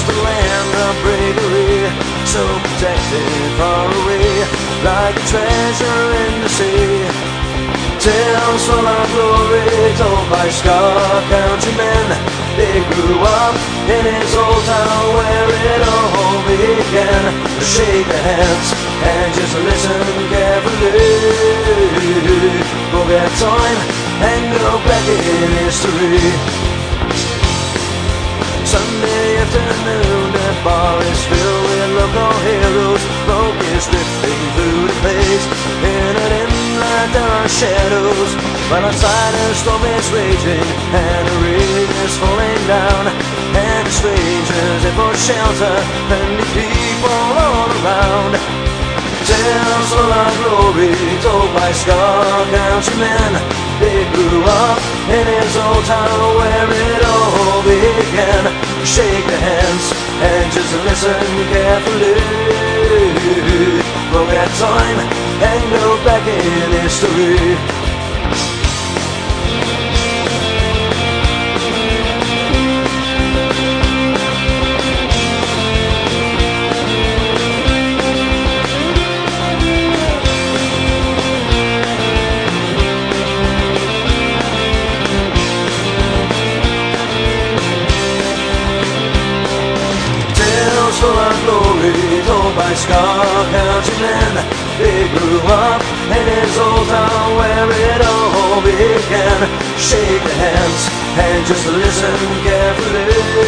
the land of bravery, so protected far away, like a treasure in the sea. Tales full of glory told by Scar countrymen. They grew up in his old town where it all began. Shake their hands and just listen carefully. Forget time and go back in history. Sunday afternoon, that bar is filled with local heroes. Smoke is drifting through the place. In a dim light there are shadows, while outside a storm is raging and the rain is falling down. And the strangers they for shelter, friendly people all around. Tales full of glory told by Scar countrymen. They grew up in his old town where it all began. Shake their hands and just listen carefully. Forget time and go back in history. Full of glory told by Scar countrymen. They grew up in his old town where it all began. Shake their hands and just listen carefully.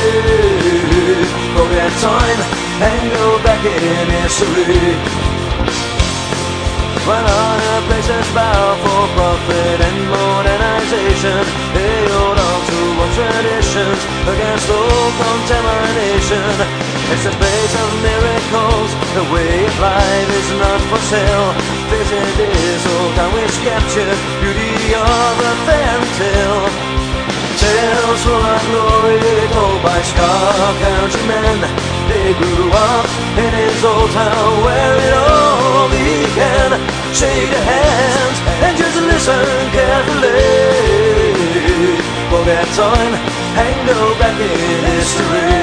Forget time and go back in history. While other places bow for profit and modernization, they hold on to old traditions against old contamination. It's a place of miracles, the way of life is not for sale. Visit this old town which captured beauty of a fairy tale. Tales full of glory told by Scar countrymen. They grew up in his old town where it all began. Shake their hands and just listen carefully. Forget time and go back in history.